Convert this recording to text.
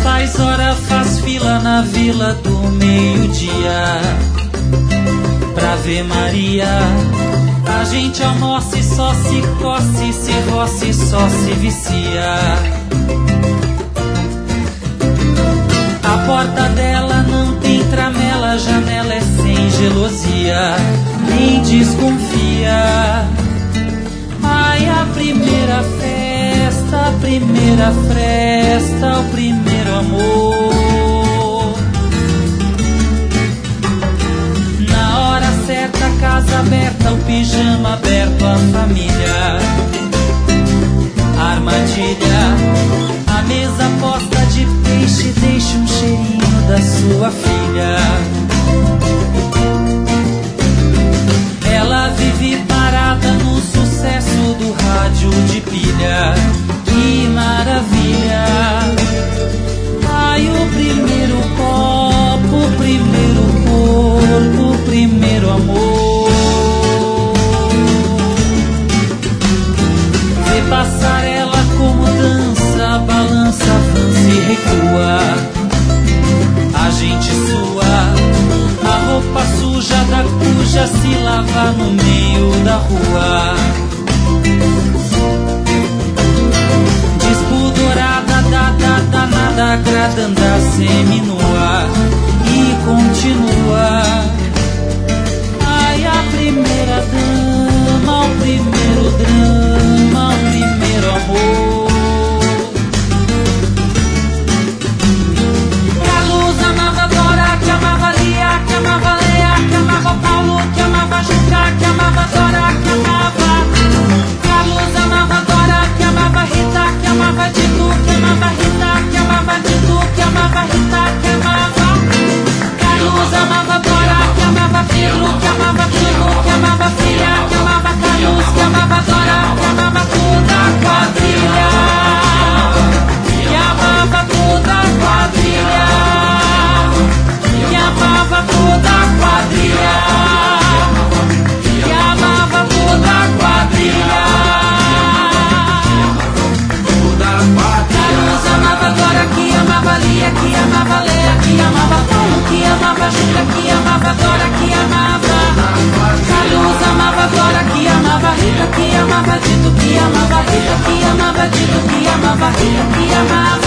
faz hora, faz fila na vila do meio-dia pra ver Maria. A gente almoça e só se coce, se roça e só se vicia. A porta dela não tem tramela, a janela é sem gelosia, nem desconfia. Ai, a primeira festa, a primeira fresta, o primeiro amor. Na hora certa, a casa aberta, o pijama aberto, a família. Armadilha, a mesa posta de peixe, deixa um cheirinho da sua filha. Ela vive parada no sucesso do rádio de pilha. Que maravilha! Ai, o primeiro copo, o primeiro corpo, o primeiro amor. Vê passarela como dança, balança, avança e recua. A gente sua, a roupa suja da cuja se lava no meio da rua. Despudorada, danada, agradando a seminua. E continua. Ai, a primeira dama, o primeiro drama, o primeiro amor. Carlos amava Dora, que amava Lia, que amava Lea, que amava Paulo, que amava Juca, que amava Dora, que amava. Carlos amava Dora, que amava Rita, que amava Dito, que amava Rita, que amava Dito, que amava Rita, que amava. Carlos amava Dora, que amava Pedro, que amava Pedro, que amava filha, que amava Carlos, que amava Dora, que amava toda a quadrilha. Que amava toda a quadrilha. Que amava toda a quadrilha. Que amava toda a quadrilha. Carlos amava Dora, que amava Lia, que amava Lea, que amava Paulo, que amava Julia, que amava Dora, que amava. Carlos amava Dora, que amava Rita, que amava Dito, que amava Rita, que amava Dito, que amava Rita, que amava.